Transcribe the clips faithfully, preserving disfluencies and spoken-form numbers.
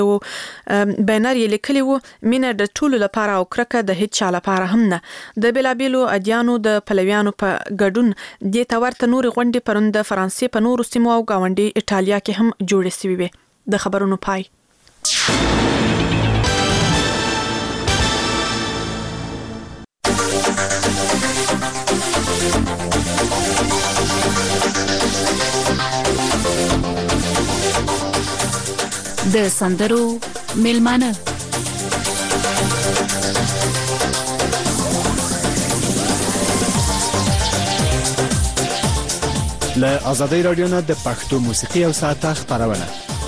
بینر یې لیکلی و مینه د ټولو لپاره او کرکه د هیڅ چا لپاره هم نه. د بېلابېلو ادیانو د پلویانو په ګډون دې ته ورته نورې غونډې پرون د فرانسې په نورو سیمو او ګاونډي ایټالیا کې هم جوړې سوي وې. د خبرونو پای. د سندرو میلمانه له آزادۍ رادیو نه د پښتو موسیقي او ساعته خبرونه.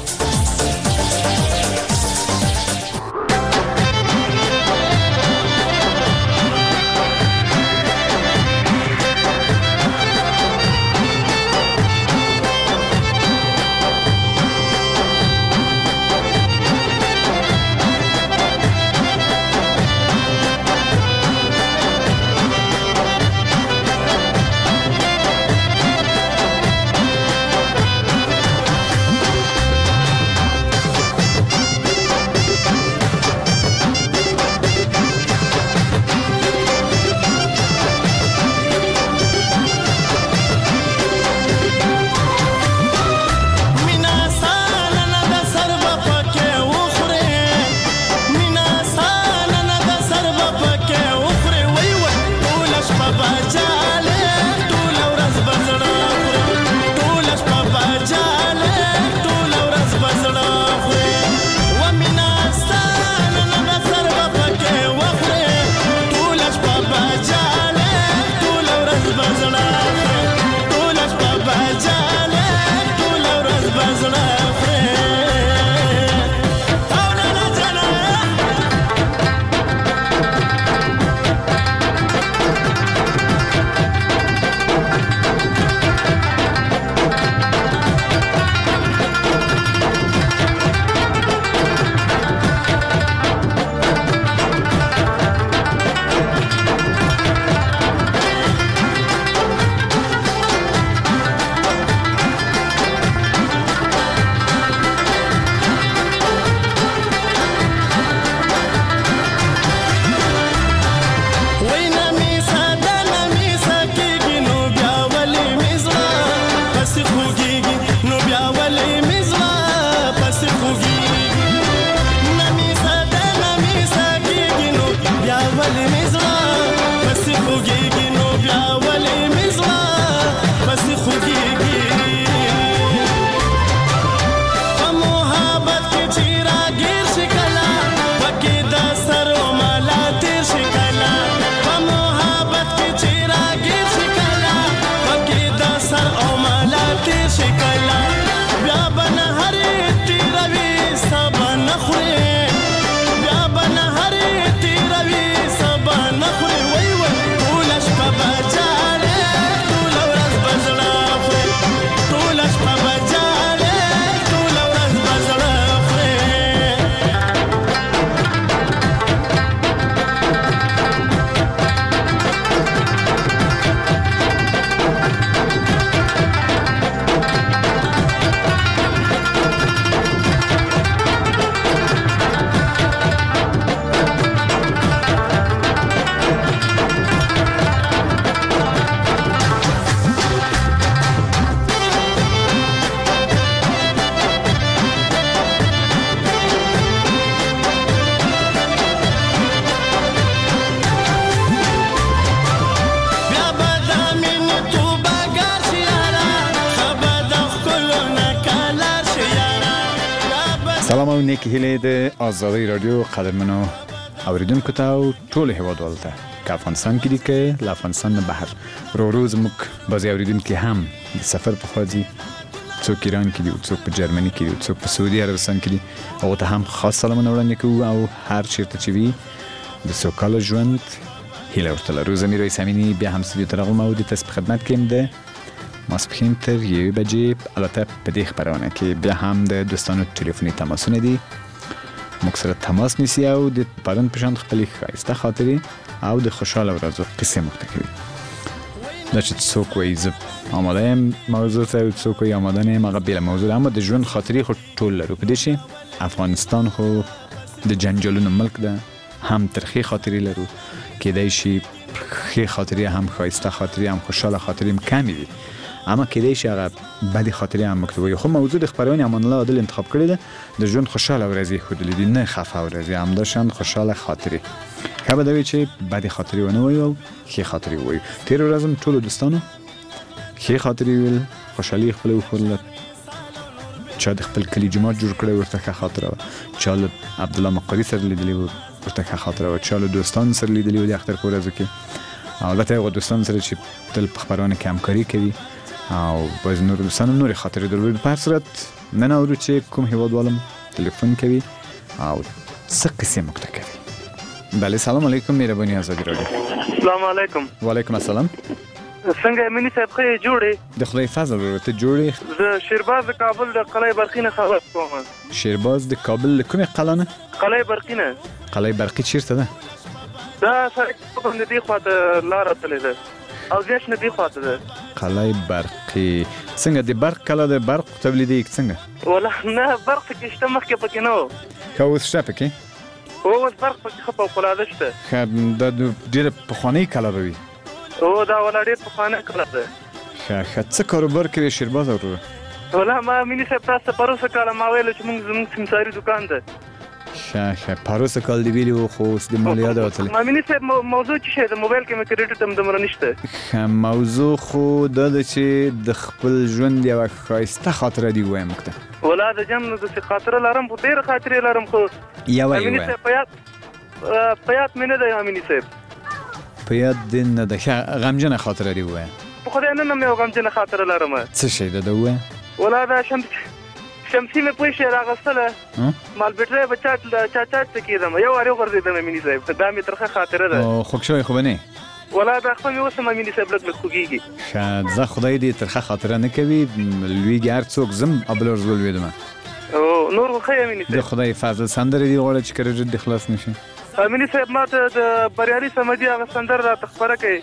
سلام او نیکی هیله د آزادۍ رادیو قدرمنو اوریدونکو ته او ټول هیوادوالو ته که افغانستان کې دي که له افغانستان نه بهر رو روز موږ بعضې اوریدونکي هم د سفر په خوا ځي، څوک ایران کې دي او څوک په جرمني کې دي او څوک په سعودي عربستان کې دي، هغو ته هم خاص سلامونه وړاندې کوو او هر چیرته چې وي د سوکاله ژوند هیله ورته لرو. زه میر امینی بیا هم استودیو ته راغلم او د تاسو په خدمت کې یم د ماسپښین تر یوې بجې، البته په دې خپرونه کې بیا هم د دوستانو ټلیفوني تماسونه دي، موږ سره تماس نیسي او د پرون په شان خپلې ښایسته خاطرې او د خوشحاله ورځو قصې موږ ته کوي. دا چې څوک وایي زه آماده یم موضوع ته او څوک وایي آماده نه یم، هغه بېله موضوع ده، اما د ژوند خاطرې خو ټول لرو. په دې چې افغانستان خو د جنجالونو ملک ده، هم ترخی خاطرې لرو، کېدای شي ښې خاطرې هم ښایسته خاطرې هم خوشحاله خاطرې هم کمې وي، اما کېدای شي هغه بدې خاطرې هم مکتوب وي. خو موضوع د خپرونې امان الله عادل انتخاب کړې ده، د ژوند خوشحاله ورځې ښودلې دي، نه خفه ورځې، همداشان خوشحاله خاطرې. ښه به دا وي چې بدې خاطرې ونه وایو او ښې خاطرې ووایو. تېره ورځ هم ټولو دوستانو ښې خاطرې ویل، خوشحالي خپله وښودله. چا د خپل کلي جومات جوړ کړی ورته ښه خاطره وه، چا له عبدالله مقري سره لیدلي وو ورته ښه خاطره وه، چا له دوستانو سره لیدلي وو د اختر په ورځو کې، او البته هغو دوستانو سره چې تل په خپرونه کې همکاري کوي، او باز نور دوستانو نورې خاطرې درلودې. په هر صورت نن اورو چې کوم هیوادوالم تلیفون کوي او څه قصې موږ ته کوي. بله، سلام علیکم، مهرباني ازادي راډیو. السلام علیکم. وعلیکم السلام. څنګه امینی صاحب ښه جوړې؟ د خدای فضل ورو ته جوړې. زه شیرباز د کابل د قلعه برقي نه خبر کوم. شیرباز د کابل له کومې قلعه نه؟ قلعه برقي نه. قلعه برقي چیرته ده؟ دا سړک باندې دی خواته لاره تللې ده او زیات نه دی خواته ده. قلعه برقي څنګه د برق کله د برق تولیدي څنګه؟ ولا نه برق کې شته مخکې پکې نه و. که اوس شته پکې؟ اوس برق پکې ښه فوق‌العاده شته. ښه، دا ډېره پخوانۍ کلا به وي. او دا ولا ډېر پخوانۍ کلا ده. ښه ښه، څه کاروبار کوي شیرباز وروره؟ ولا ما امیني صاحب تاسو ته پروسه کاله ما ویل چې موږ زموږ سمساري دکان ده. ښه ښه، پروسه کال دی ویلي وو خو اوس د مال یاد وتلی. امیني صاحب موضوع څه شی ده؟ موبایل کې مې کریډټ هم دومره نشته. ښه، موضوع خو دا ده چې د خپل ژوند یوه ښایسته خاطره دې ووایم موږ ته. ولا د جام نه داسې خاطره لرم، خو ډېره خاطرې لرم، خو یوه یې امیني ووایم. صاحب په یاد په یاد مې نه دی امیني صاحب. په یاد دې نه ده. ښه، غمجنه خاطره دې ووایم. په خدای نن هم یو غمجنه خاطره لرم. څه شی ده؟ ده ووایم. ولا دا شمس شمسي مې پوه شي راغستله، مال بیټرۍ به چاټ چا چاټ ته کېدم، یو وارې وغورځېدم امیني صاحب. دا مې ترخه خاطره ده. او خوږ شوی خو به نه؟ ولا دا خو مې اوس هم امیني صاحب لږ لږ خوږېږي. ښه، زه خدای دې ترخه خاطره نه کوي، لویږي هر څوک، زم ابل ورځ ولوېدم. او نور خو ښه امیني صاحب. د خدای فضل سندرې دې غواړه چې کریډټ دې خلاص نه شي. امیني صاحب ما ته د بریالي صمدي هغه سندره راته خپره کړې،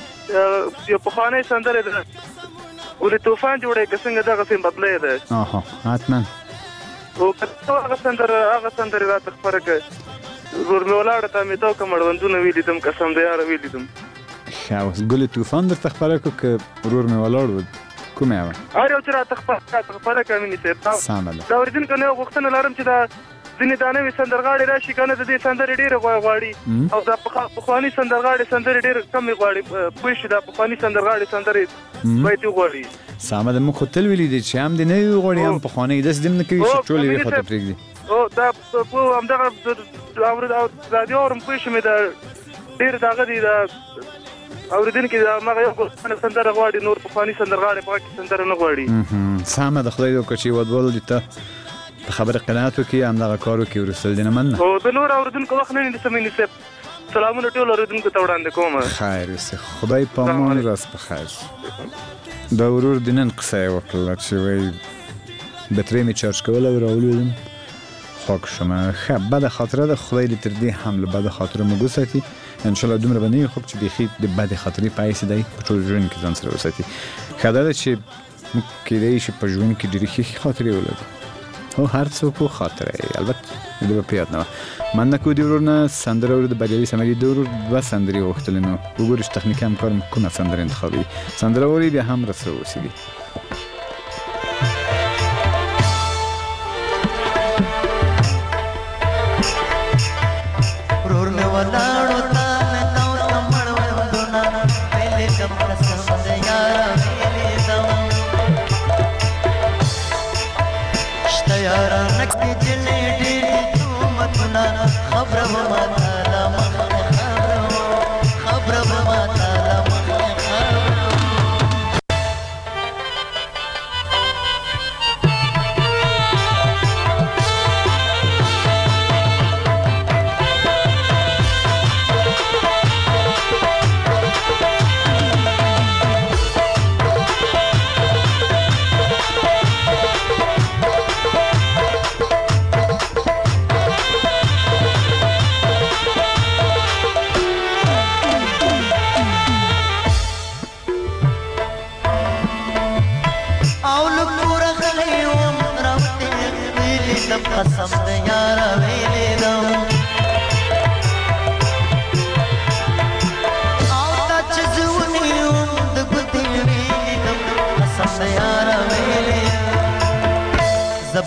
یو پخوانی سندره ده، ولې طوفان جوړی که څنګه دغسې بدلی ده. آها، حتما. او هغه سندره هغه سندرې راته خپره کړه، ور مې ولاړه تا مې تو که مړوندونه ولیدم، قسم د یاره ولیدم. ښه، اوس ګلې طوفان درته خپره کړو که ورور مې ولاړ و؟ کومې هغه؟ هر یو چې راته خپره کړه امیني صاحب. سمه ده. د اورېدونکو نه یو غوښتنه لرم چې دا ځینې دا نوې سندرغاړې راشي که نه، د دې سندرې ډېرې غواړي او دا پخواني سندرغاړې سندرې ډېرې کمې غواړي. پوه شي، دا پخواني سندرغاړې سندرې باید وغواړي. سمه ده، موږ خو تل ویلي دي چې هم دې نوې وغواړي هم پخوانۍ، داسې دې هم نه کوي چې ټولې یوې خواته پرېږدي. او دا همدغه رادیو اورم، پوه شي مې دا ډېر دغه دي، دا اورېدونکي هماغه یو غوښتنه سندره غواړي، نور پخواني سندرغاړې په هغه کې سندره نه غواړي. سمه ده، خدای دې وکړه چې هېوادوالو دې ته په خبره قناعت وکړي، همدغه کار وکړي، وروستل دې نه مننه. او د نور اورېدونکو وخت نه نیسم امیني صاحب. سلامونه ټولو اورېدونکو ته وړاندې کوم. خیر اوسې، خدای په امان، راست په خیر. دا ورور دې نن قصه یې وکړله چې وایي بټرۍ مې چارج کوله او راولوېدم، خوږ شومه. ښه، بده خاطره ده، خدای دې تر دې هم له بده خاطرو موږ وساتي. انشاءالله دومره به نه وي خوږ چې بیخي د بدې خاطرې په حیث دی په ټول ژوند کې ځان سره وساتي. ښه دا ده چې موږ کېدای شي په ژوند کې ډېرې ښې خاطرې ولرو، هو هر څوک خو خاطره یې، البته د به په یاد نه وه. مننه کوو د ورور نه. سندره ورو د بریالي صمدي د ورور دوه سندرې وغوښتلې، نو وګورو چې تخنیکي همکار مو کومه سندره انتخابوي. سندره اوري بیا هم راسره اوسېږي.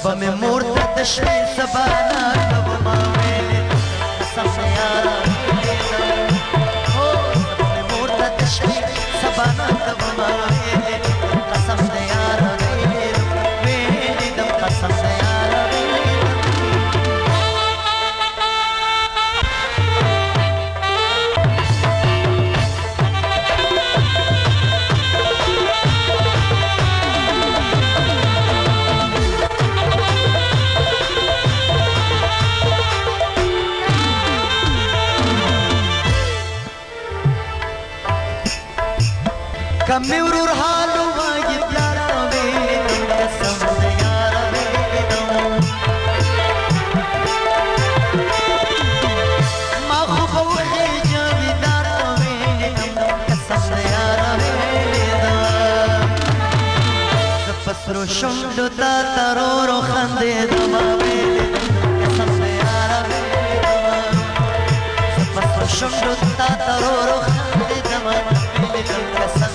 سبا می مرد دشمن سبا نکب ما ویلی قسم یارا سبا می مرد دشمن سبا نکب ما ویلی قسم یارا ویلی دم قسم یارا کمی ورور حالو واجی پلارا ویدم قسم دیارا ویدم ما خوب و خیجاوی دارا ویدم قسم دیارا ویدم سپسرو شندو تا ترورو خنده دما ویدم قسم دیارا ویدم سپسرو شندو تا ترورو خنده دما ویدم قسم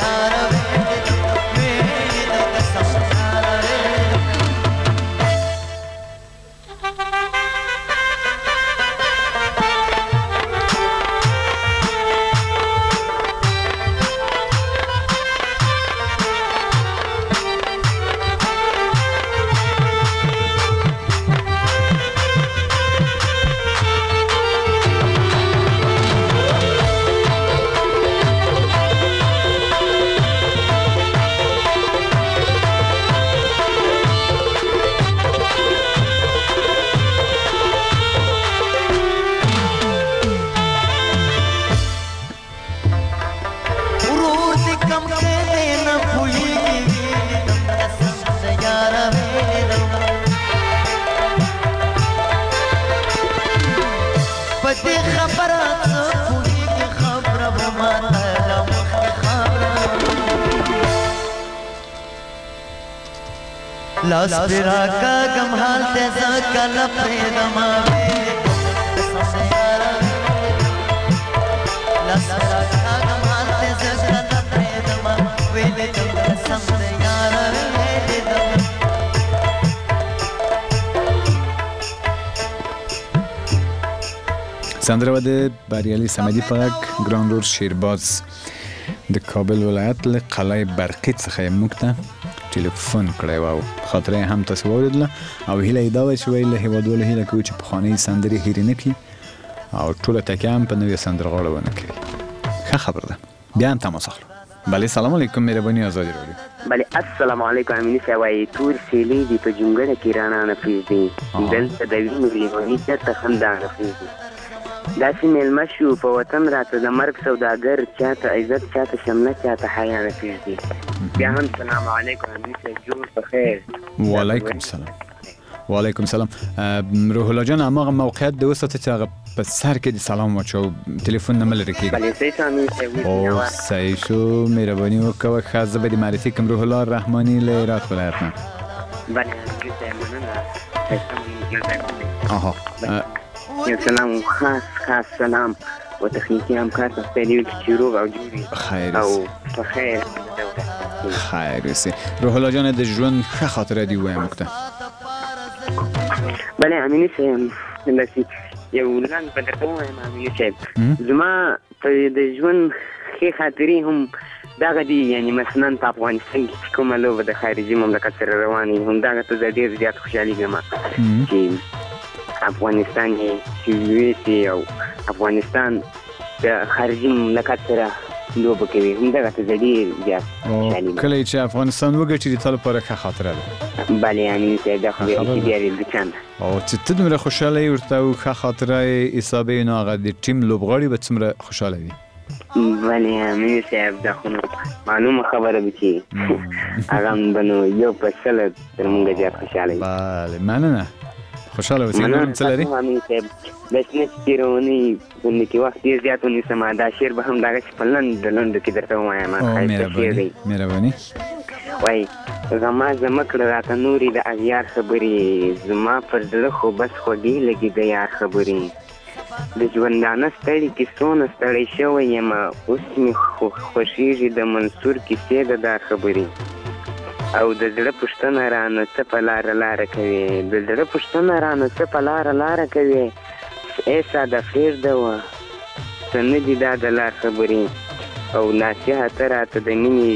لاس پیرا کا گم حال تیزا کل پریدما قسم یارا لاس پیرا کا گم حال تیزا کل پریدما ویلی دم قسم یارا ویلی دم سندره و د بریالي صمدي په غږ ګران رور شیرباز د کابل ولایت له قلعه برقیت څخه موږ ته ټلیفون کړی و او خاطره هم تاسو واوریدله او هیله یې دا وه چې ویل له هیوادوالو هیله کوو چې پخوانۍ سندرې هیرې نه کړي او ټوله تکیه هم په نوې سندرغاړو ونه کوي. ښه خبره ده. بیا هم تماس اخلو. بله سلام علیکم مهرباني ازادي راډیو. بله السلام علیکم امیني صاحب وایي تور سیلۍ دي په جونګړه کې رڼا نفیس دي دلته د وینو لیوني چېرته خندا نفیس دي داسې میلمه شو په وطن راته د مرګ سوداګر چاته عزت چاته شمله چاته حیا نفیس دي. بیا هم سلام علیکم امیني صاحب جوړ په خیر. وعلیکم سلام. وعلیکم سلام. روح الله جان هماغه موقعیت د وساته چې هغه په سر کې د سلام واچو تلیفون نه ملي کېږي. بله صحیح شو امیني صاحب. او صحیح شو مهرباني وکړه ښه زه به دې معرفي کړم روح الله رحماني له هرات ولایت نه. بله امیني صاحب مننه. آها یو سلام خاص خاص سلام و تخنیکی همکار ته پیلوي چې روغ او جوړ خیر او په خیر خیر اوسې. روح الله جان د ژوند ښه خاطره دې ووایه موږ ته. بله امیني صاحب داسې یو لنډ به درته ووایم امیني صاحب زما د ژوند ښې خاطرې هم دغه دي یعنې مثلا په افغانستان کې چې کومه لوبه د خارجي مملکت سره روانې همدغه ته زه ډېر زیات خوشحالېږم چې افغانستان یې چې ویسي او افغانستان د خارجي مملکت سره لوبه کوي همدغه ته زه ډېر زیات خوشحالېږم. کله چې افغانستان وګټي د تا لپاره ښه خاطره ده. بلې امیني صاحب دا خو بیا ریلګي چنده او چې ته دومره خوشحاله یې ورته او ښه خاطره یې حسابوي نو هغه د ټیم لوبغاړي به څومره خوشحاله وي. بلې امیني صاحب دا خو معلومه خبره ده چې هغه به نو یو په سله تر موږ زیات خوشحاله وي. بله مننه خوشحاله اوسئ. نور هم څه لري؟ امیني صاحب بس نه چې تېره اونۍ غونډې کې وخت ډېر زیات ونیسم دا شعر به هم دغسې په لنډو لنډو کې درته ووایم. ښایسته شعر دی. مهرباني. وایي غما زمه کړه راته نورې د اغیار خبرې زما پر زړه خو بس خوږې لګي د یار خبرې د ژوندانه ستړي کیسونه ستړی شوی یم اوس مې خوښېږي د منصور کیسې د دا خبرې او د زړه پوښتنه رانه څه په لاره لاره کوي د زړه پوښتنه رانه څه په لاره لاره کوي ای ساده پرېږده وه څه نه دي دا د لار خبرې او نصیحته راته د مینې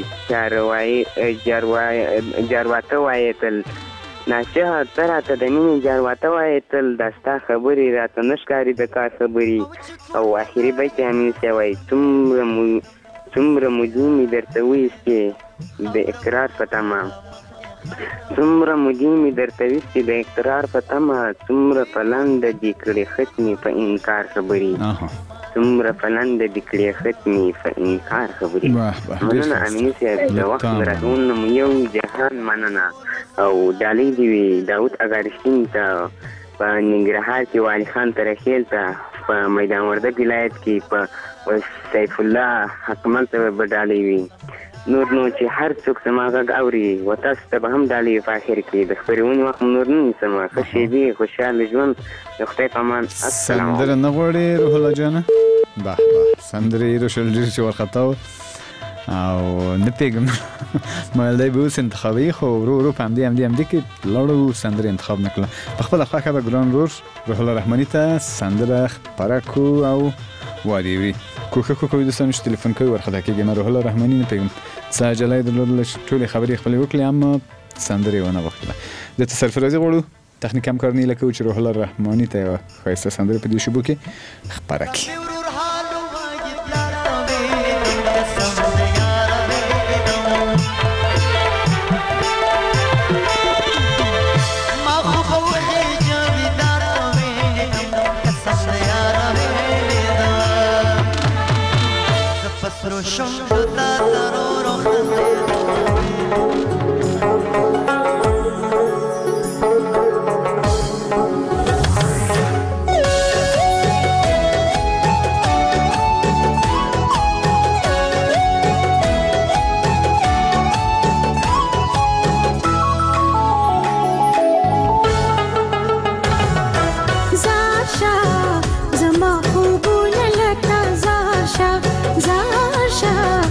جارواته وایې تل نصیحته راته د مینې جارواته وایې تل دا ستا خبرې راته نه ښکاري د کار خبرې او آخري بیت یې امین صاحب وایي څومره مو څومره مودې مې درته ویستې د اقرار په تمه څومره مودې مې درته ویستې د اقرار په تمه څومره په لنډه دې کړې ختمې په انکار خبرې څومره په لنډه دې کړې ختمې په انکار خبرې مننه امیني صاحب د وخت راټولونه مو یو جهان مننه او ډالۍ دې وي داود اګارشین ته په ننګرهار کې والي خان ترخیل ته په میدان وردګ ولایت کې په سیف الله حکمل ته به ډالۍ وي نور نو چې هر څوک زما غږ اوري و تاسو ته به هم ډالۍ په آخر کې د خپرونې وخت نور نه نیسم ښه شېبې خوشحاله ژوند د خدای په امان سندره نه غواړې روح الله جانه به به سندرې یې روشل ډېر چې ورخطا و او نه پوهېږم مایل دی به اوس انتخابوي خو ورو ورو په همدې همدې همدې کې لاړو سندرې انتخاب نه کړله په خپله خوښه به ګران ورور روح الله رحماني ته سندره خپره کړو او وادي وي کوښښ وکړو دوستانو چې تلیفون کوي ورخطا کېږي ما روح الله رحماني نه پوهېږم څه عجله یې درلودله چې ټولې خبرې خپلې وکړې اما سندرې یې ونه غوښتله د تصرف رازي غواړو تخنیک همکار نیله کوو چې روح الله رحماني ته یوه ښایسته سندرې په دې شیبو کې خپره کړي شم تا ضرور خندل زاشا زما خوبونه لکه زاشا زاشا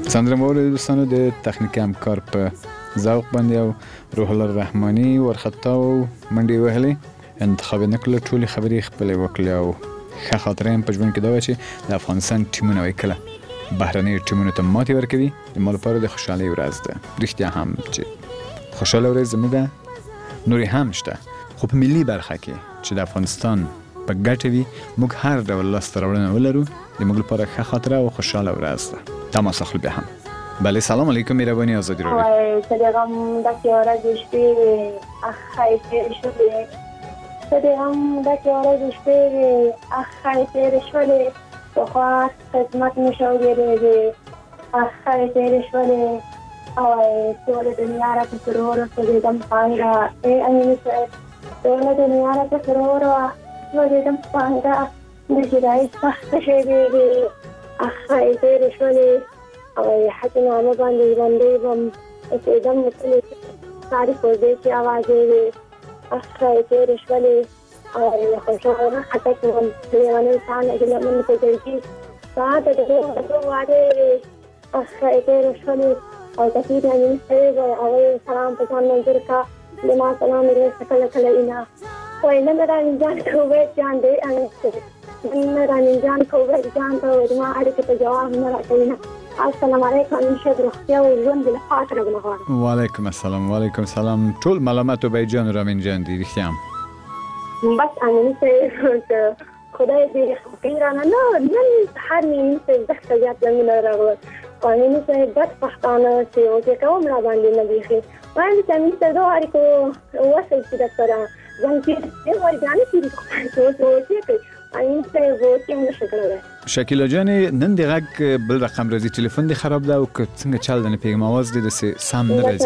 سندره مورد دوستانو د تخنیکي همکار په ذوق باندې او روح الله الرحماني ورخطا او منډي وهلي انتخاب نه کړل ټولي خبرې خپل وکړل او ښه خاطره هم په ژوند کې دا و چې د افغانستان ټیمونه وکړه بهرني ټیمونو ته ماتې ورکوي د مال لپاره د خوشحالۍ ورځ ده رښتیا هم چې خوشاله ورځ زموږ نورې هم شته خو په ملي برخه کې چې د افغانستان په ګټه وي موږ هر ډول لاسته راوړنه ولرو د موږ لپاره ښه خاطره او خوشاله ورځ ده تماس اخلو بیا هم بله سلام علیکم مهربانی آزادی رادیو صدقم دکی ورځ شپې اخای تیر شولې صدقم دکی ورځ شپې اخای تیر شولې په خاص خدمت نشو ګرځي اخای تیر شولې او ټول دنیا را په سرور صدقم پانګا ای انیسه ټول دنیا را په سرور صدقم پانګا د جرای سخت شي دی اخای تیر شولې او حتی نامه باندې باندې بم اقدام نکلی ساری پردے کی آوازیں وی اخیر تیر شولی او خوشحاله حتی کنم لیوان انسان اگل من پجرگی ساعت دو دو وعده وی اخیر تیر شولی او تکید امین سریب او سلام پسان منظر کا لما سلام میرے سکل کل اینا و اینا مران جان کوبیت جان دے امین سریب مران جان کوبیت جان تو دما اړیکې په جواب نه راکوي السلام علیکم انشاء روغتیا او ژوند له خاطر غواړم وعلیکم السلام وعلیکم السلام ټول ملامت او بیجان رامین جان دي رښتیا هم بس امین سه خدای دې خیرانه نه نن هر نیم څه زخت زیات لمن راغله امین سه د پښتانه چې او چې کوم را باندې نه دیخي باندې امین سه دوه اړیکو وسه چې د سره ځان کې یو ورګانی چې څه څه کوي امین سه وو چې موږ شکرله شکیلا جان نن د غږ بل رقم راځي ټلیفون دی خراب ده او که څنګه چل نه پیغام आवाज دې د سم نه راځي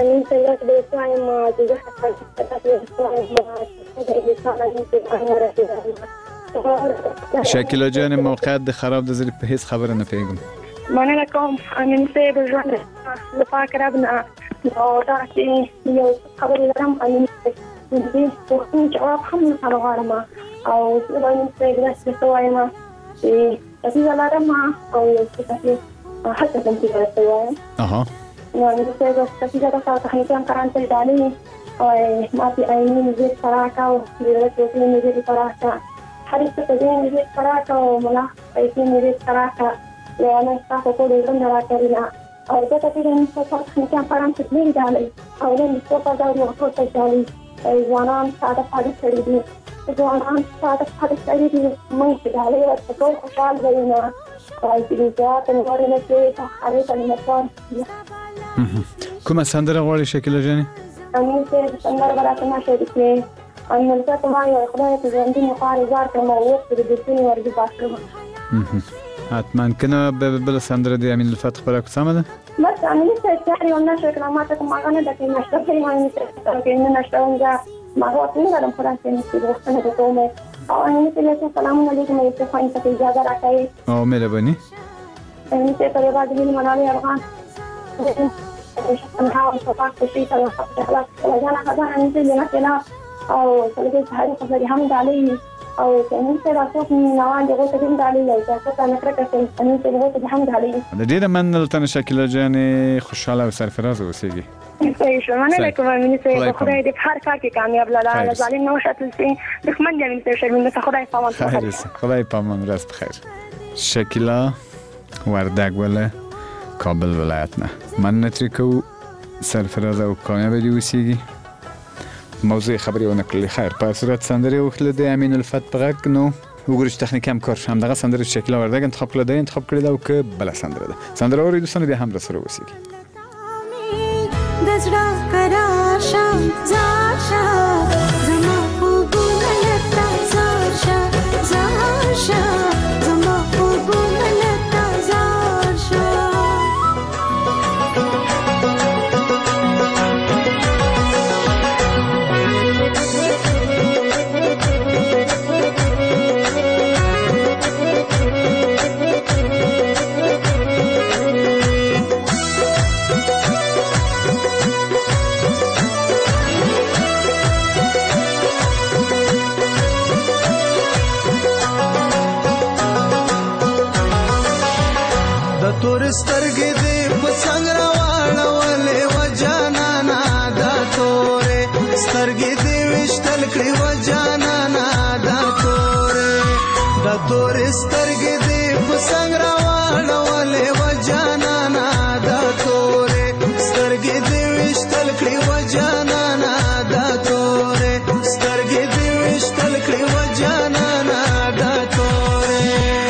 شکیلا جان موقعیت د خراب د زری په هیڅ خبره نه پیغام مننه کوم امین سه د ژوند د پاک ربنا او دا چې یو خبرې لرم امین سه دې په جواب هم نه غواړم او امین سه ګرځي څه وایم چې تاسو لارم او تاسو حتی کوم څه راځي اها نو موږ څنګه تاسو دا تاسو ته کاران ته دالي او ما په اېنی دې سراکا او دې ته دې سراکا هر څه ته دې سراکا او ملا اېنی دې سراکا له انا تاسو ته دې نه راکړینا او دا ته دې تاسو ته کاران ته دې دالي او نن څه په دا یو څه ته دالي ځوانان ساده پاتې کړی دي ځوانان ساده پاتې کړی دي موږ ته دالي ورته ټول خوشاله وینا او دې ځات نو ورنه چې هغه ته نه کومه سندره غواړي شکیلا جان امین سه سندره براته ما شریکه امین سه ته ما یو خدای ته ژوندۍ مخاري زار کوم او د دې څنګه ورګي پاسره حتما کنه بل سندره دی امین الفتح پر کومه ده بس امین سه چې یو نشه کلمات کومه غنه د کې نشته په امین سه کې نه نشته اونګه ما هو څنګه د فرانسې نشته د وختونه ته کومه او امین سه سلام علیکم ایسه خاين ته اجازه راکړئ او مهرباني امین سه په بعد دې منالي افغان انا هاو صفاق شيء ترى خلاص انا هذا عندي لنا كنا او څنګه هغه خبرې هم دالي او څنګه راځو نوان دغه څه هم دالي لای تاسو ته نه کړکه څنګه څنګه دغه هم دالي د دې من تل شکیلا جان خوشاله او سرفراز اوسېږي شکرانه علیکم امین سه خدای دې هر کار کې کامیاب لاله ظالم نو شاتل سي دښمن دې امین سه شرمنده خدای پامان خیر خدای پامان راست خیر شکیلا وردک ولا کابل ولایت نه من نتری کو سرفراز او کامیاب دی اوسېږي موضوع خبرې ونه کړلې خیر په صورت سندره وکړه د امین الفتح پغک نو وګورئ تخنیک هم کار هم دغه سندره شکل وردګ انتخاب کړل دی انتخاب کړی دا او که بل سندره ده سندره اوري دوستانو بیا هم را سره اوسېږي دزړه قرار شم زاشا زما خوبونه لتا زاشا زاشا زما خوبونه لتا زاشا سترګې دې په څنګه راواړولې و جانانا دا تورې سترګې دې وشتل کړې و جانانا دا تورې دا تورې سترګې دې په څنګه راواړولې و جانانا دا تورې سترګې دې وشتل کړې و جانانا دا تورې سترګې دې وشتل کړې و جانانا دا تورې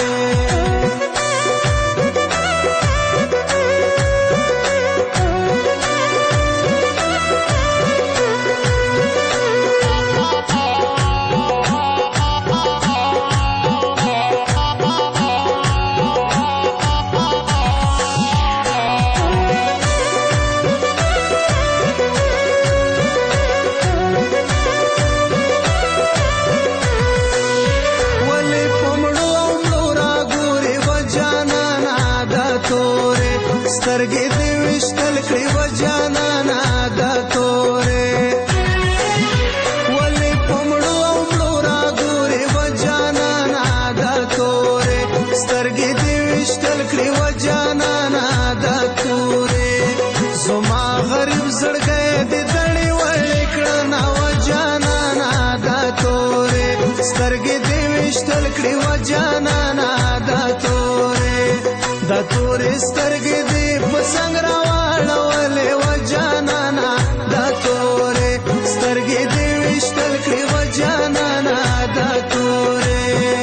سترګې دې وشتل کړې و جانانا دا تورې ولې په مړو او مړو راګورې و جانانا دا تورې سترګې دې وشتل کړې و جانانا دا تورې زما غریب زړګی دې دړې وړې کړنه و جانانا دا تورې سترګې دې وشتل کړې و جانانا دا تورې دا تورې سترګې دې په څنګه راواړولې و جانانا دا تورې سترګې دې وشتل کړې و جانانا دا تورې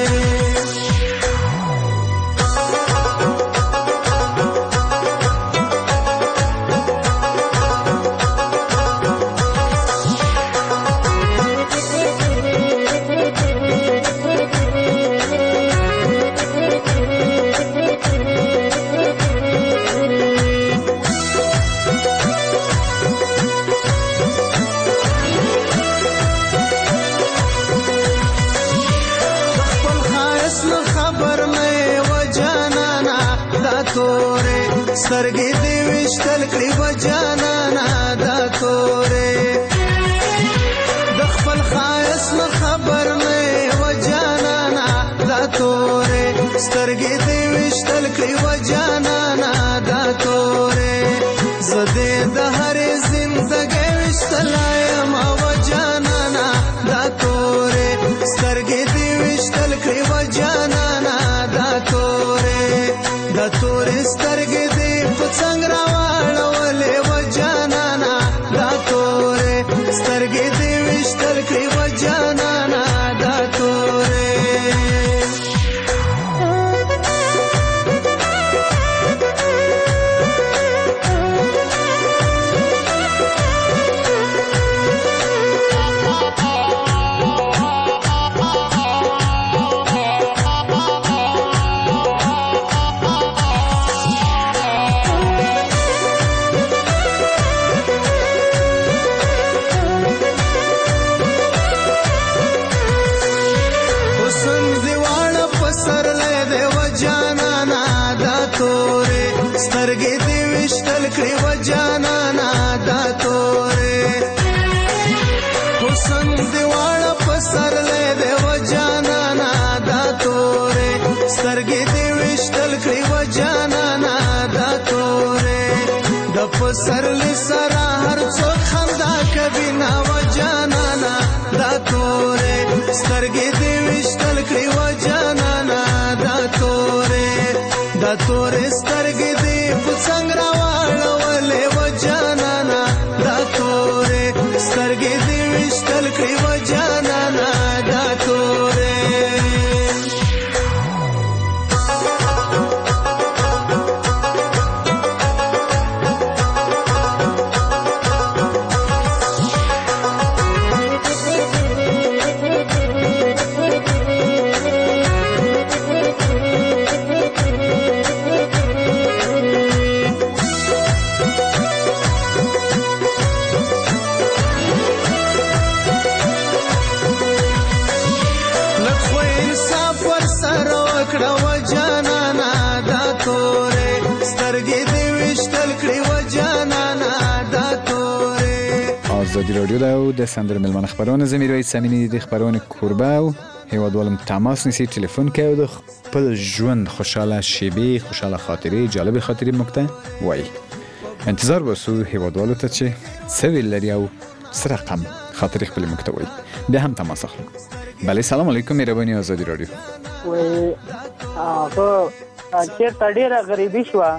سترګې دې وشتل کړې و جانانا دا تورې د خپل ښایست نه خبر نه و جانانا دا تورې سترګې دې وشتل کړې و جانانا دا تورې زه دې د هرې زندګۍ وشتلی یم و جانانا دا تورې سترګې دې وشتل کړې و جانانا دا تورې دا تورې سترګې دې په څنګه راواړولې و جانانا دا تورې سترګې دې وشتل کړې و جانانا دا تورې سترګې دې وشتل کړې و جانانا دا تورې حسن دې واړه په سرلی دی و جانانا دا تورې سترګې دې وشتل کړې و جانانا دا تورې د پسرلی سره هر څوک خندا کوي نه و جانانا دا تورې سترګې دې وشتل کړې و جانانا دا تورې دا تورې سترګې دې په څنګه راواړولې و جانانا دا تورې سترګې دې وشتل کړې و جانانا دا تورې ازادي راډیو ده او د سندرو ملمن خبرونه زمير وای سمینی د خبرونه کوربه او هیوادوالم تماس نیسی تلفن کوي او د خپل ژوند خوشاله شیبې خوشاله خاطرې جالب خاطرې مکته وای انتظار وسو هیوادوالو ته چې څه ویل لري او څه رقم خاطرې خپلې موږ ته وایي. بیا هم تماس اخلو. بله سلام علیکم مهرباني آزادي رادیو. وای هغه چېرته ډېره غریبي شوه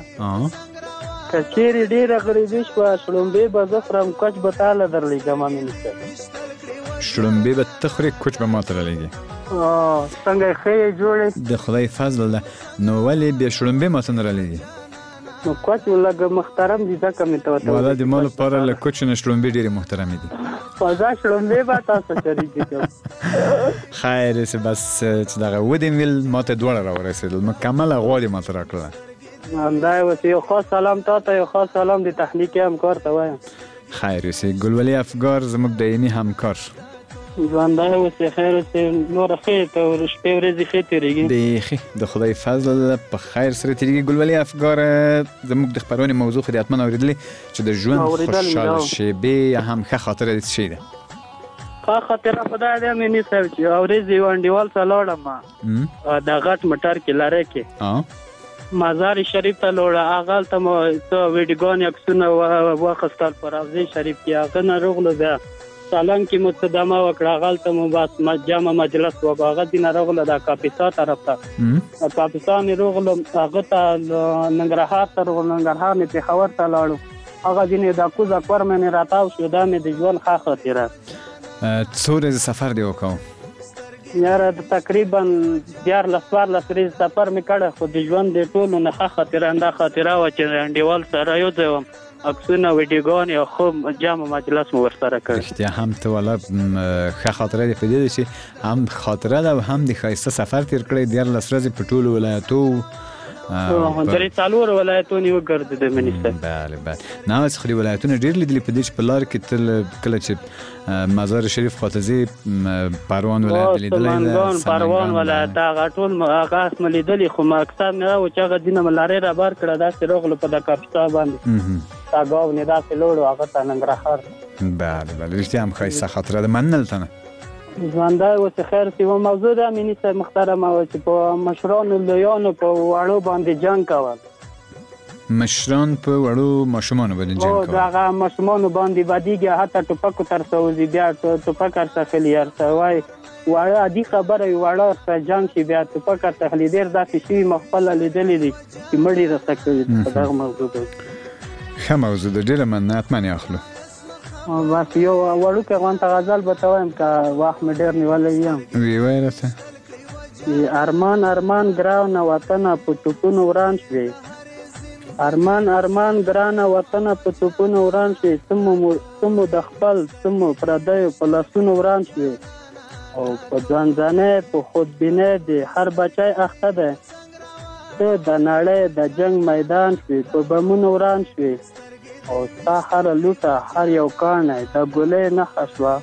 که چیرې ډېره غریبي شوه شړومبې به زه خورم کوچ به تاله درلیږم مینسټر. شړومبې به ته خورې کوچ به ما ته رالیږي. څنګه یې ښه یې جوړې د خدای فضل ده. نو ولې بیا شړومبې ما ته نه رالیږي؟ نو کوچ لږ محترم دي ځکه مې ته ورته والا د ما لپاره له کوچ نه شړومبې ډېرې محترمې دي. خدا شړومبې به تاسو شریکې کوم. خیر چې بس چې دغه ودې میل ما ته دواړه راورسېدل. مکمله غوا دې ما ته راکړله. همدا یې اوس یو خاص سلام تا ته یو خاص سلام د تخنیکي همکار ته وایم. خیر اوسې. ګلولي افګار زموږ دایمي همکار. ژوندی اوسې خیر اوسې نوره ښې ته شپې ورځې ښې تېرېږي. بیخي د خدای فضل په خیر سره تېرېږي. ګلولي افګار زموږ د خپرونې موضوع خو دې حتما اورېدلې چې د ژوند خوشحاله شېبې یا هم ښه خاطره دې څه شی ده؟ ښه خاطره په دا ده میني صاحب چې اورېز یو انډیوال ته لاړم د غټ موټر کې لاره کې مزار شریف ته لاړه. هغلته مو څه ویډیوګانې عکسونه واخیستل په روضې شریف کې. هغه نه راغلو بیا سالنګ کې مو څه دمه وکړه. هغلته مو بس جمع مجلس وکړو. هغه دې نه راغلو د کاپیسا طرف ته. کاپیسا مې راغلو هغه ته ننګرهار ته راغلو. ننګرهار مې پېښور ته لاړو. هغه ځینې د کوز اکبر مې راتاو شو. دا مې د ژوند ښه خاطره. څو ورځې سفر دې وکړو؟ یاره تقریبا دیارلس څوارلس ورځې سفر مې کړی خو د ژوند د ټولو نه ښه خاطره همدا خاطره وه چې انډیوال سره یو ځای وم عکسونه ویډیوګانې او ښه جمع مجلس مو ورسره کړی. رښتیا هم ته والا ښه خاطره دې په دې ده چې هم خاطره ده او هم د ښایسته سفر تېر کړی دیارلس ورځې په ټولو ولایتو درې څلور ولایتونه یې وګرځېدې مینسټر. بله بله نه اوس خو دې ولایتونه ډېر لیدلي په دې چې په لار کې تل کله چې مزار شریف خواته ځې پروان ولایت لیدلی ده سمنګان پروان ولایت هغه ټول هغه اسمه لیدلي خو مقصد نه و چې هغه دینه مې لارې رابار کړه داسې راغلو په د کاپیسا باندې تا ګاو نه داسې لوړو هغه ته ننګرهار. بله بله رښتیا هم ښایسته خاطره ده. مننل ته نه ژوندی اوسې خیر سي. یوه موضوع ده میني صاحب محترمه وه چې په مشرانو لویانو په وړو باندې جنګ کول. مشران په وړو ماشومانو باندې جنګ کول. د هغه ماشومانو باندې بدېږي حتی ټوپکو ته ورسوځي بیا ټوپک ورڅخلي ورته وایي واړه عادي خبره وي واړه ورسره جنګ شي بیا ټوپک ورڅخلي. ډېر داسې شوي ما خپله لیدلي دي چې مړي رسه کوي په دغه موضوع باندې. ښه موضوع ده ډېره مننه حتما یې اخلو. بس یو وړوکی غونته غزل به ته وایم که وخت مې ډېر نیولی یم. ویې وایه راته. ارمان ارمان ګرانه وطنه په توپونو وران شوې. ارمان ارمان ګرانه وطنه په توپونو وران شوې. څه مو د خپل څه مو پردیو په لاسونو وران شوې. او په ځوانځانۍ په خودبینۍ د هر بچی اخته دی. ته د نړۍ د جنګ میدان شوې په بمونو وران شوې. او ستا هره لوټه هر یو کاڼی د ګلۍ نښه شوه.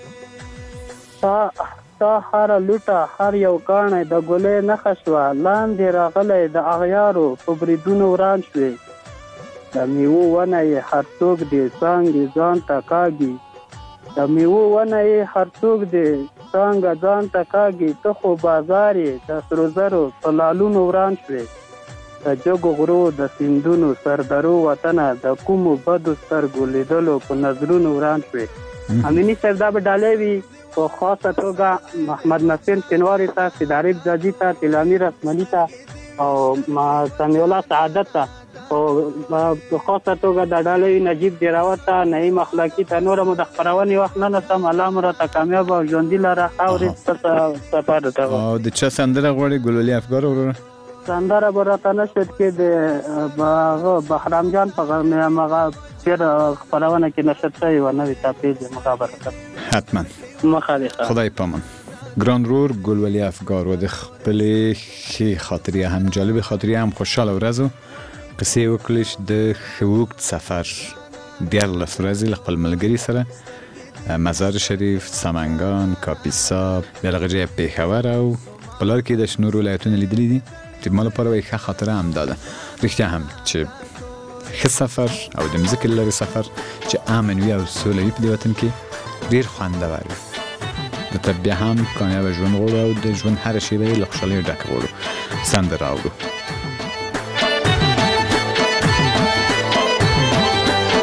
ستا هره لوټه هر یو کاڼی د ګلۍ نښه شوه. لاندې راغلی د اغیارو په بریدونو وران شوې. د میوو ونه یې هر څوک دې څانګې ځان ته کاږي. د میوو ونه یې هر څوک دې څانګه ځان ته کاږي. ته خو بازار یې د سرو زرو په لالونو وران شوې. د جګو غرو د سیندونو سردرو وطنه د کومو بدو سترګو لیدلو په نظرونو وران شوې. امیني صاحب دا به ډالۍ وي په خاصه توګه محمد نصیر شینواري ته سیدعریف جاجي ته طیلامي رسملي ته او سمیع الله سعادت ته او په خاصه توګه دا ډالۍ نجیب دیراوت ته نعیم اخلاقي ته نوره مو د خپرونې وخت نه نسم. الله مو راته کامیاب او ژوندي لاره ښه ورځ سفر ته. او د چا سندره غواړې ګلولي افګار وروره؟ سندره به راته نه شوید کې د هغه بهرام جان په هغه تېره خپرونه کې نشر شوې وه نوې ټاپې د مخابرت. حتما مخه دې ښه. خدای پامان. ګران رور ګلولي افګار و د خپلې ښې خاطرې هم جالبې خاطرې هم خوشحاله ورځو قصې وکړلې چې د ښه اوږد سفر دیارلس ورځې له خپل ملګري سره مزار شریف، سمنګان، کاپیسا، بیا له هغه ځایه پېښور او په لار کې د نور ولایتونه لیدلي دي چې ما لپاره یې ښه خاطره هم دا ده. رښتیا هم چې ښه سفر او د مځکې له لارې سفر چې امن وي او سوله وي په دې وطن کې ډېر خوندور وي. دلته بیا هم کامیابه ژوند غواړو او د ژوند هره شېبه یې له خوشحالۍ ډکه غواړو. سندره اورو.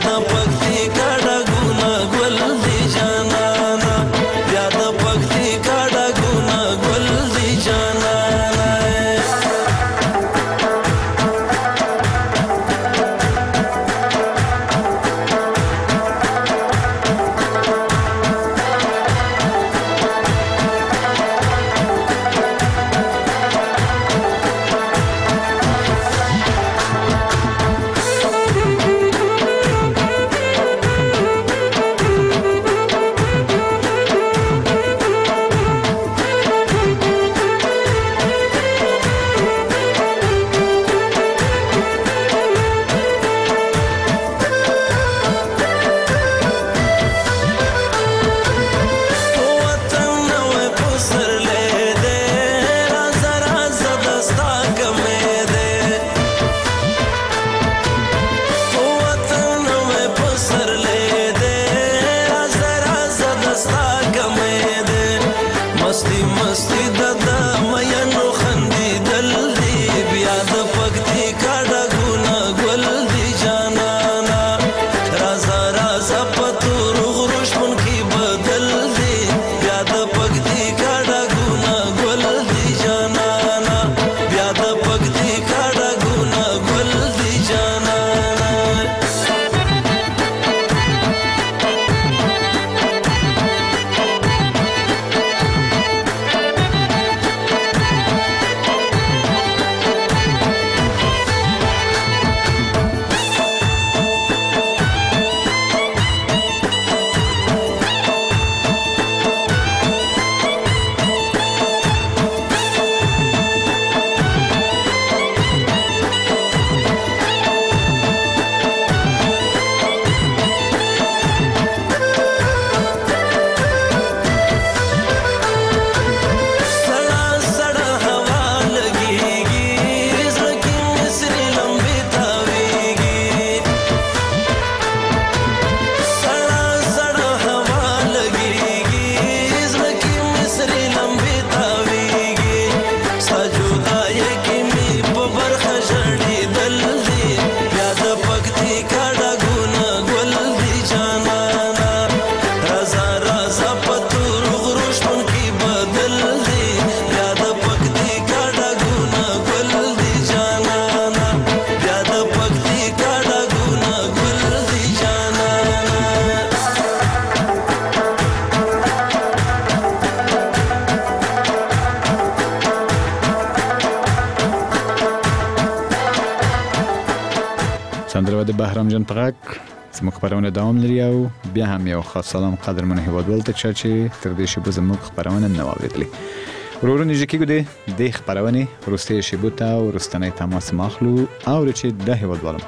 سندره د بهرام جان په غږ زموږ خبرونه دوام لري او بیا هم یو خاص سلام قدرمن هیوادوال ته چې تر دې شی به زموږ خبرونه نه واوریدلې ورورو نږدې کېږو د خبرونه وروستي شیبو ته ورستنې تماس ماخلو او چې د هیوادوالم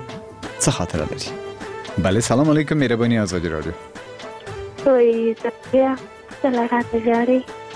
څه خاطر لري بله سلام علیکم مهرباني آزادی رادیو وای تبیا سلامات جاری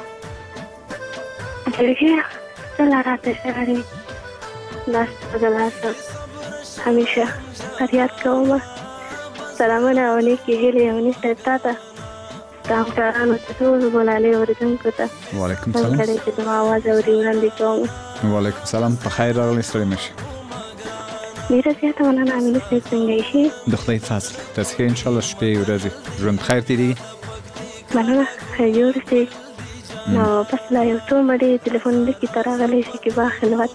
تبیا سلامات جاری ناس بدلاسه همیشه فریاد کوم سلامونه او نیکی هیلې او نیسته تاته ډاکټرانو ته ټول بولالې اوریدونکو ته وعلیکم سلام کله چې زما आवाज اوري وړاندې کوم وعلیکم سلام په خیر راغلی ستړي مشه ډیره زیاته مننه امینه صاحب څنګه یې د خدای فضل تاسو ښه ان شاء الله شپې ورځې ژوند خیر تیریږي مننه ښه جوړ شئ نو بس لا یو څو مړې تلیفون لیکي ته راغلی شکیبا خلوت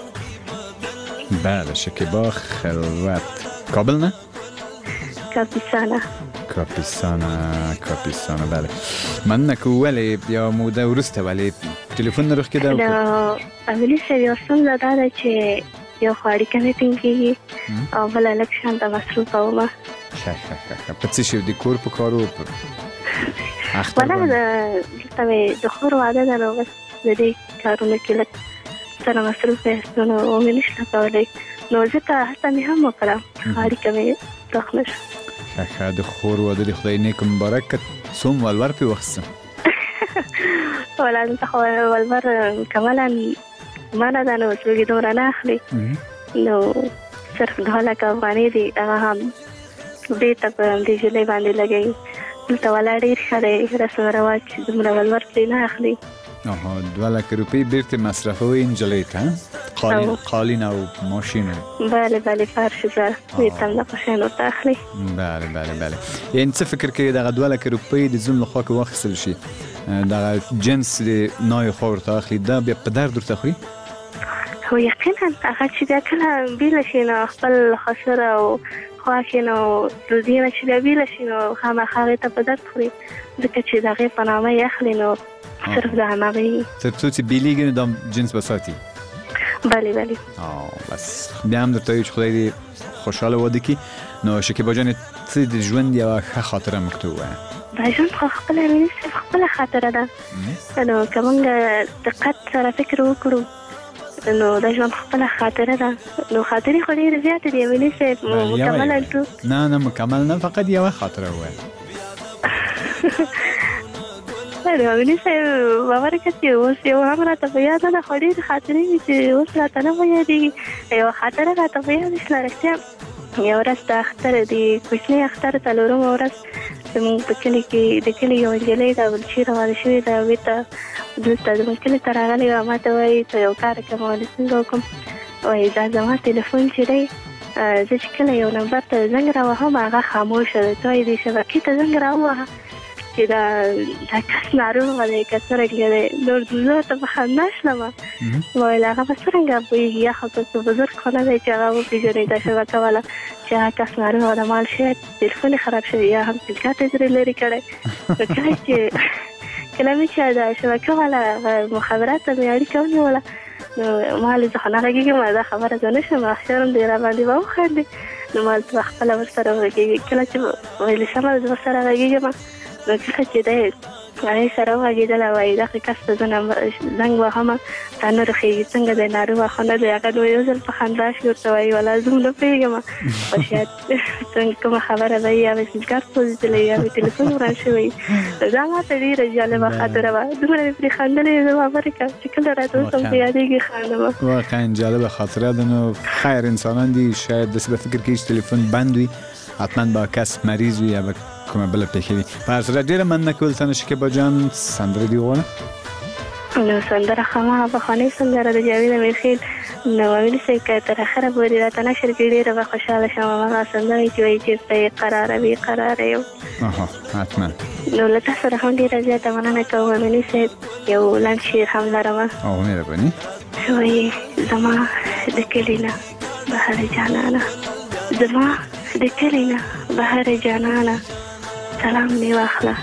بله شکیبا خلوت کابل نه؟ کاپیسانا کاپیسانا کاپیسانا بله مننه که ولی یا موده وروسته ولی تلیفون نروخ که دو نو اولی صاحب یو ستونزه دا ده چې یو خو اړیکه نه ټینګېږي او بله لږ شانته مصروفه ومه ښه ښه ښه په څه شي د کور په کارو ولا دلته مې د خور واده ده نو بس د دې کارونو کې لږ سره مصروفه یاست نو مې نشته کولی نو زه ته هڅه مې هم وکړه اړیکه مې پراخ نه شو ښه ښه د خور واده د خدای نیک مبارک که څوم ولور پرې واخیستم ولا دلته خو ولور کملا منه ده نو څوک یې دومره نه اخلي نو صرف دوه لکه افغانۍ دي هغه هم بېرته په همدې جولۍ باندې لګوي دلته والا ډېر ښه دی رسم و رواج دومره ولور پرې نه اخلي آها دوه لکه روپۍ بېرته مصرفوي نجلۍ ته قالین قالین او ماشین. بله بله فرش زر میتم د پښینو تاخلي. بله بله بله. یعنی څه فکر کوي دغه دوله کې روپۍ د زوم لخوا کې واخیستل شي دغه جنس د نوی خوا ورته اخلي دا بیا په درد ورته خوري؟ هو یقینا هغه چې بیا کله بیله شي نو خپل خسر او خواښې نو روزي نه چې بیا بیله شي نو خامخا هغې ته په درد خوري ځکه چې د هغې په نامه یې اخلي نو صرف د همغې تر څو چې بیلیږي نو دا جنس به ساتي. بله بله. بس بیا هم درته وایو چې خدای دې خوشحاله واده کړي. نو شکیبا جانې څه د ژوند یوه ښه خاطره موږ ته ووایه. د ژوند خو خپله مینې صرف خپله خاطره ده نو که موږ دقت سره فکر وکړو نو د ژوند خپله خاطره ده نو خاطرې خو ډېرې زیاتې دي مینې صاحب مکمله ټول. نه نه مکمل نه فقط یوه خاطره ووایه. مینې صاحب باور وکړه چې اوس یو هم راته په یاد نه ده خو ډېرې خاطرې وي چې اوس راته نه په یادېږي. یوه خاطره راته په یاد شوه رښتیا یو ورځ د اختر د کوچني اختر څلورمه ورځ زموږ په کلي کې د کلي یوه نجلۍ ده بلچي روانه شوې ده هغې ته دلته زموږ کلي ته راغلې وه ما ته وایي ته یو کار کوم وایي څنګه وکړم وایي دا زما تلیفون چې دی زه چې کله یو نمبر ته زنګ راوهم هغه خاموشه ده ته وایي دې شبکې ته زنګ راووهه چې دا دا کس ناروغه دی که څرنګه دی نور زه ورته په خندا شلمه ویل هغه به څرنګه پوهېږي یا خو که بزرګ خو نه دی چې هغه وپېژني دا شبکه والا چې هغه کس ناروغه ده مال شاید تلیفون یې خراب شوي یا هم سلکات یې ترې لرې کړی نو کله چې کله مې چې د شبکه والا مخابرات ته مې اړیکه ونیوله نو ما ویل زه خو نه غږېږم دا خبره زه نه شم اخیرا دې راباندې به وخاندې نو ما ورته خپله ورسره وغږېږي کله چې ویلې سمه زه ورسره غږېږم نو کله چې دی هغې سره وغږېدله وایي دغه کس ته زه زنګ وهمه تا نه روښېږي څنګه دی ناروغه خو نه دی هغه نو یو ځل په خندا شي ورته وایي ولا زه هم نه پوهېږم خو شاید څنګه کومه خبره به یا به سیمکارت سوځېدلی یا به تلیفون وران شوی دا ما ته ډېره جالبه خاطره وه دومره مې پرې خندلې زه باور وکړه چې کله راته اوس هم په یادېږي خاندمه واقعا جالبه خاطره ده نو خیر انسانان دي شاید داسې به فکر کوي چې تلیفون بند وي حتما به کس مریض وي یا به کومه بله پیښه وي په هر صورت ډېره مننه کولتنه شکیبا جان سندره دې وغواړه نو سندره هماغه پخوانۍ سندره د جاوید امیرخېل نو مینې صاحب که تر اخره پورې راته نشر کړي ډېره به خوشحاله شم هماغه سندره چې وایي چېرته یې قراره بې قراره یم حتما نو له تا سره هم ډېره زیاته مننه کوم مینې صاحب یو لنډ شعر هم لرم او مهرباني وایي زما د کلي نه بهر جانانه زما د کلي نه بهر جانانه سلام دې واخله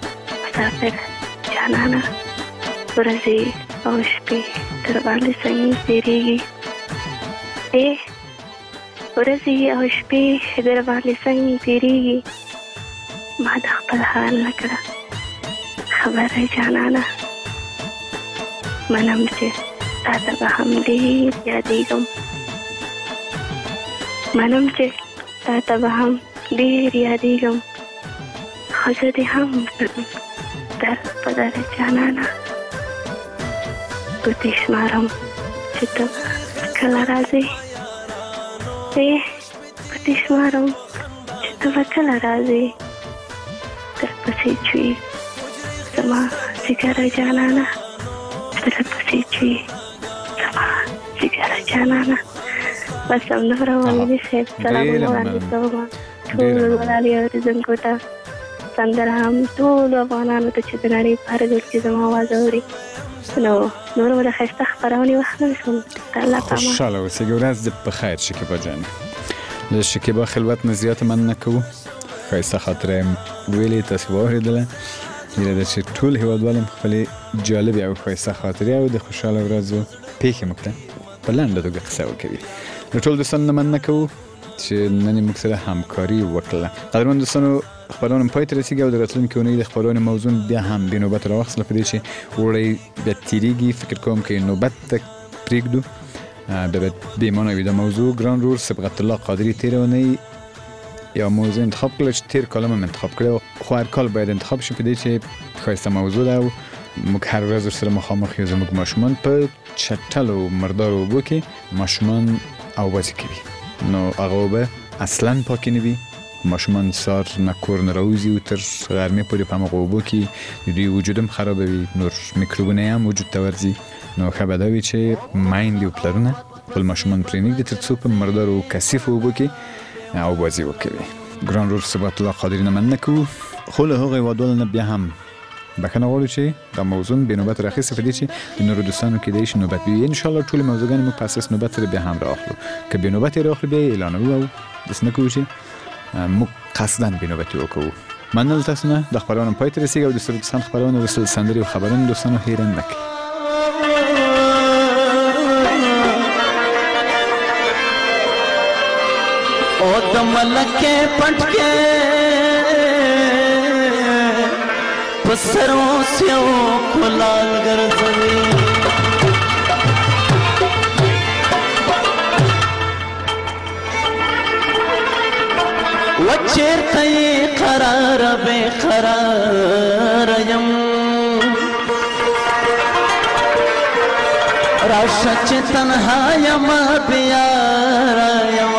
مسافر جانانه ورځې او شپې تر باندې څنګه تېرېږي ای ورځې او شپې در باندې څنګه تېرېږي ما د خپل حال نه کړه خبره جانانه منم چې تا ته به هم ډېر یادېږم منم چې تا ته به هم ډېر یادېږم خو زه دې هم کړم در په در جانانه ګوتې شمارم چې ته کله راځې ای ګوتې شمارم چې ته به کله راځې درپسې چوي زما ځیګره جانانه درپسې چوي زما ځیګره جانانه بس همدومره والدې صاحب سلام وړاندې کوم ټولو ولالي اورېدونکو ته سندره هم ټولو افغانانو ته چې د نړۍ په هر ګوټ کې زما اواز اوري نو نور مو د ښایسته خپرونې وخت نه شوم د الله په امان خوشحاله اوسېږه ورځ دې په خیر شکیبا جانې د شکیبا خلوت نه زیاته مننه کوو ښایسته خاطره یې ویلې تاسې واورېدله هیله ده چې ټول هېوادوال هم خپلې جالبې او ښایسته خاطرې او د خوشحاله ورځو پیښې موږ ته په لنډه توګه قصه وکوي د ټولو دوستانو نه مننه کوو چې نن یې موږ سره همکاري وکړله قدرمن دوستانو خپرونه پای ته رسېږي او د راتلونکې اونۍ د خپرونې موضوع بیا هم بې نوبت راواخیستله په دې چې اوړی بیا تېرېږي فکر کوم که نوبت ته پرېږدو بیا به بې معنی وي دا موضوع ګران رور صبغت الله قادري تېره اونۍ یو موضوع انتخاب کړله چې تېر کال هم انتخاب کړی خو هر کال باید انتخاب شي په دې چې ښایسته موضوع ده او موږ هر ورځ ورسره مخامخ یو زموږ ماشومان په چټلو مردارو اوبو کې ماشومان اوبازې کوي نو هغه اوبه اصلا پاکې نه وي ماشومان سار نه کور نه راوځي او تر غرمې پورې په همغه اوبو کې د دوی وجود هم خرابوي نور میکروبونه هم وجود ته ورځي نو ښه به دا وي چې میندې او پلرونه خپل ماشومان پرې نږدې تر څو په مردارو کثیفو اوبو کې او بازي وکوي. ګران رور ثبات الله قادري نه مننه کوو، خو له هغه هیوادوالو نه بیا هم بخښنه غواړو چې دا موضوع بې نوبت راخیستې په دې چې د نورو دوستانو کېدای شي نوبت وي. انشاءالله ټولې موضوعګانې موږ په اساس نوبت سره بیا هم رااخلو، که بې نوبت یې رااخلو بیا یې اعلانوو او داسې نه کوو چې موږ قصداً بې نوبتي وکړو. مننه تاسو نه. د خپرونه پای ته رسېږي او د سردستان خپرونه وروسته د سندرې او خبرونو دوستانو هېره نه کړي. او د ملکې پټ کې پسرو سیو کلال ګرځوي وچیرته یې قرار بې قرار یم راشه چې تنها یم بیاره یم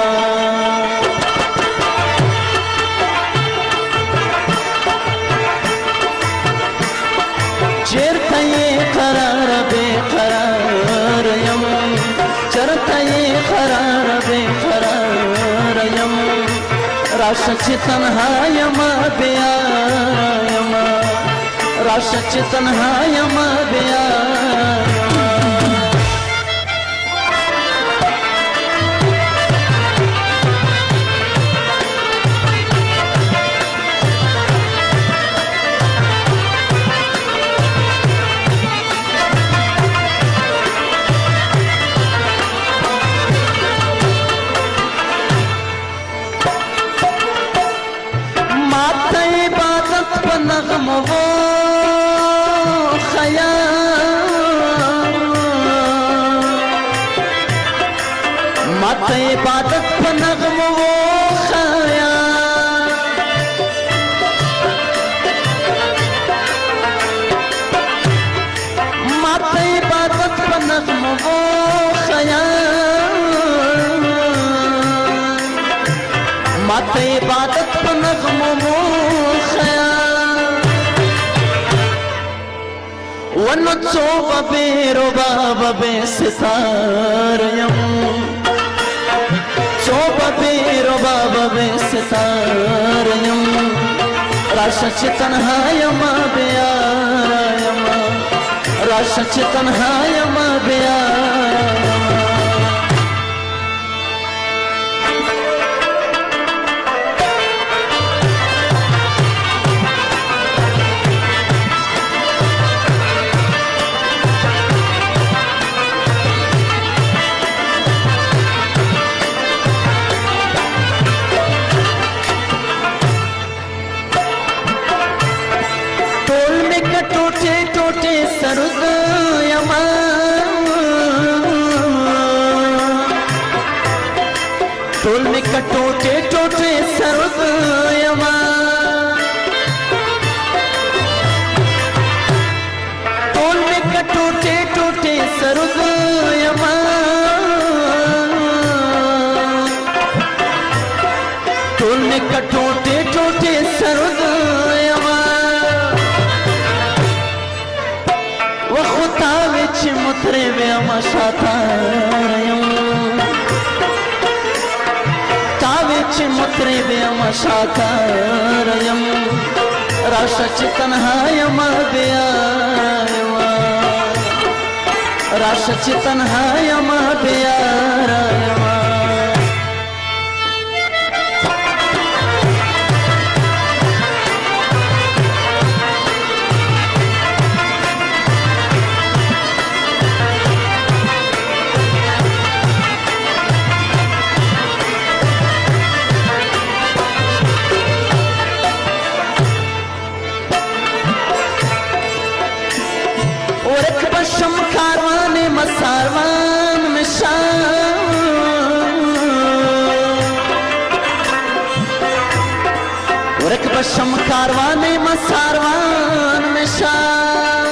چیرته یې قرار بې قرار یم چرته یې قرار بې قرار یم راشه چې تنها یم بیاره یم راشه چې تنها یم بیاره نغمو خیال ماته عبادت په نغمو خیال ماته عبادت په نغمو خیال ماته عبادت په نغمو خیال ونو څوبه بې ربابه بې ستاره یم څوبه بې ربابه بې ستاره یم راشه چې تنها یم بیاره یم راشه چې تنها یم بیاره یم سرد یما ټول می کټوټه ټوټه سرد یما ټول می کټوټه ټوټه سرد یما ټول می کټوټه ټوټه سرد چې مترې ویم شاتار یم تاوې چې مترې ویم شاتار یم راشه چې تنها یم بیاره یم راشه چې تنها یم بیاره یم مساروان مشان ورک بشم کاروان مساروان مشان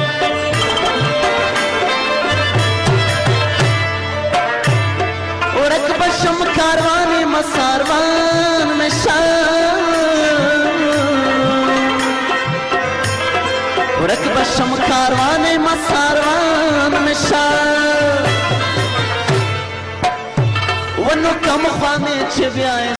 ورک بشم کاروان مساروان مشان ورک بشم کاروان مساروان مشان مې چې بیا